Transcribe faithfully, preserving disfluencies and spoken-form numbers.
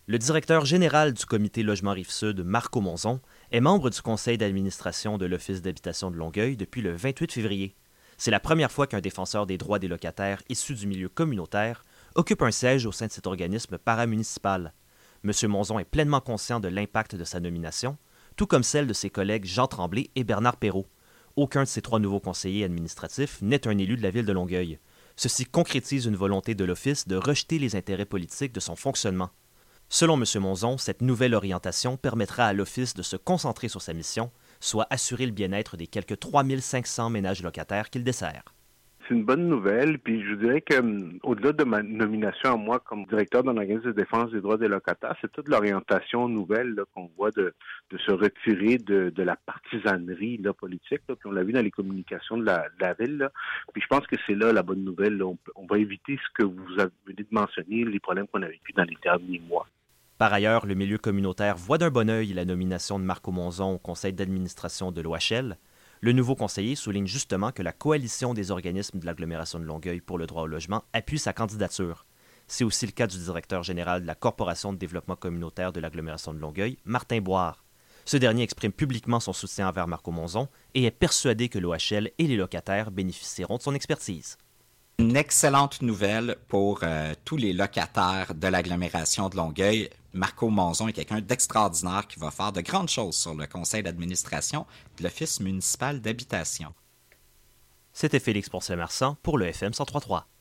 Le directeur général du comité Logement Rive-Sud, Marco Monzon, est membre du conseil d'administration de l'Office d'habitation de Longueuil depuis le vingt-huit février. C'est la première fois qu'un défenseur des droits des locataires issu du milieu communautaire occupe un siège au sein de cet organisme paramunicipal. M. Monzon est pleinement conscient de l'impact de sa nomination, tout comme celle de ses collègues Jean Tremblay et Bernard Perrault. Aucun de ces trois nouveaux conseillers administratifs n'est un élu de la ville de Longueuil. Ceci concrétise une volonté de l'Office de rejeter les intérêts politiques de son fonctionnement. Selon M. Monzon, cette nouvelle orientation permettra à l'Office de se concentrer sur sa mission, soit assurer le bien-être des quelques trois mille cinq cents ménages locataires qu'il dessert. C'est une bonne nouvelle, puis je dirais que au-delà de ma nomination à moi comme directeur d'un organisme de défense des droits des locataires, c'est toute l'orientation nouvelle là, qu'on voit de, de se retirer de, de la partisanerie là, politique, là, puis on l'a vu dans les communications de la, de la ville. Là. Puis je pense que c'est là la bonne nouvelle. Là. On, on va éviter ce que vous avez venez de mentionner, les problèmes qu'on a vécu dans les derniers mois. Par ailleurs, le milieu communautaire voit d'un bon œil la nomination de Marco Monzon au conseil d'administration de l'O H L. Le nouveau conseiller souligne justement que la coalition des organismes de l'agglomération de Longueuil pour le droit au logement appuie sa candidature. C'est aussi le cas du directeur général de la Corporation de développement communautaire de l'agglomération de Longueuil, Martin Boire. Ce dernier exprime publiquement son soutien envers Marco Monzon et est persuadé que l'O H L et les locataires bénéficieront de son expertise. Une excellente nouvelle pour euh, tous les locataires de l'agglomération de Longueuil. Marco Monzon est quelqu'un d'extraordinaire qui va faire de grandes choses sur le conseil d'administration de l'Office municipal d'habitation. C'était Félix Poncet-Marsan pour le F M cent trois point trois.